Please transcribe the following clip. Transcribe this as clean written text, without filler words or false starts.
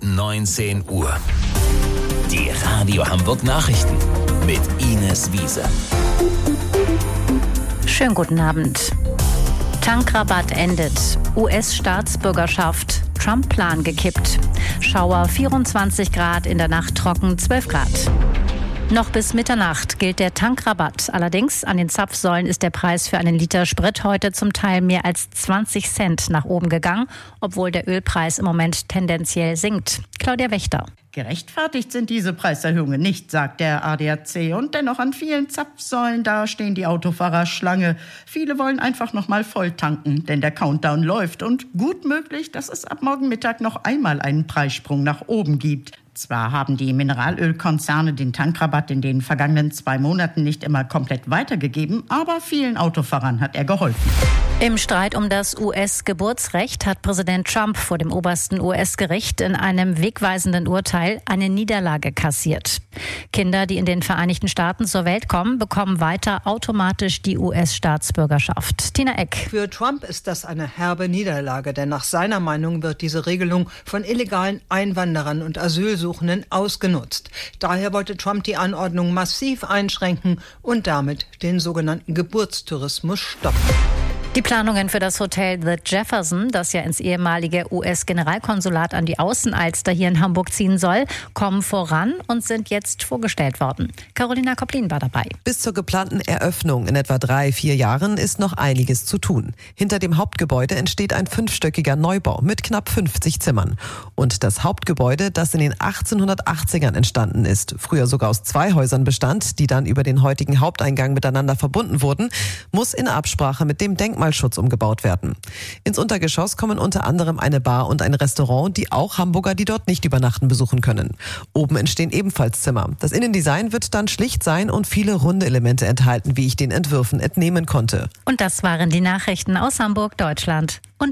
19 Uhr. Die Radio Hamburg Nachrichten mit Ines Wiese. Schönen guten Abend. Tankrabatt endet. US-Staatsbürgerschaft. Trump-Plan gekippt. Schauer 24 Grad, in der Nacht trocken 12 Grad. Noch bis Mitternacht gilt der Tankrabatt. Allerdings an den Zapfsäulen ist der Preis für einen Liter Sprit heute zum Teil mehr als 20 Cent nach oben gegangen, obwohl der Ölpreis im Moment tendenziell sinkt. Claudia Wächter. Gerechtfertigt sind diese Preiserhöhungen nicht, sagt der ADAC. Und dennoch an vielen Zapfsäulen, da stehen die Autofahrer Schlange. Viele wollen einfach noch mal voll tanken, denn der Countdown läuft. Und gut möglich, dass es ab morgen Mittag noch einmal einen Preissprung nach oben gibt. Zwar haben die Mineralölkonzerne den Tankrabatt in den vergangenen 2 Monaten nicht immer komplett weitergegeben, aber vielen Autofahrern hat er geholfen. Im Streit um das US-Geburtsrecht hat Präsident Trump vor dem obersten US-Gericht in einem wegweisenden Urteil eine Niederlage kassiert. Kinder, die in den Vereinigten Staaten zur Welt kommen, bekommen weiter automatisch die US-Staatsbürgerschaft. Tina Eck. Für Trump ist das eine herbe Niederlage, denn nach seiner Meinung wird diese Regelung von illegalen Einwanderern und Asylsuchenden ausgenutzt. Daher wollte Trump die Anordnung massiv einschränken und damit den sogenannten Geburtstourismus stoppen. Die Planungen für das Hotel The Jefferson, das ja ins ehemalige US-Generalkonsulat an die Außenalster hier in Hamburg ziehen soll, kommen voran und sind jetzt vorgestellt worden. Carolina Koplin war dabei. Bis zur geplanten Eröffnung in etwa 3-4 Jahren ist noch einiges zu tun. Hinter dem Hauptgebäude entsteht ein 5-stöckiger Neubau mit knapp 50 Zimmern. Und das Hauptgebäude, das in den 1880ern entstanden ist, früher sogar aus 2 Häusern bestand, die dann über den heutigen Haupteingang miteinander verbunden wurden, muss in Absprache mit dem Denkmalschutz umgebaut werden. Ins Untergeschoss kommen unter anderem eine Bar und ein Restaurant, die auch Hamburger, die dort nicht übernachten, besuchen können. Oben entstehen ebenfalls Zimmer. Das Innendesign wird dann schlicht sein und viele runde Elemente enthalten, wie ich den Entwürfen entnehmen konnte. Und das waren die Nachrichten aus Hamburg, Deutschland.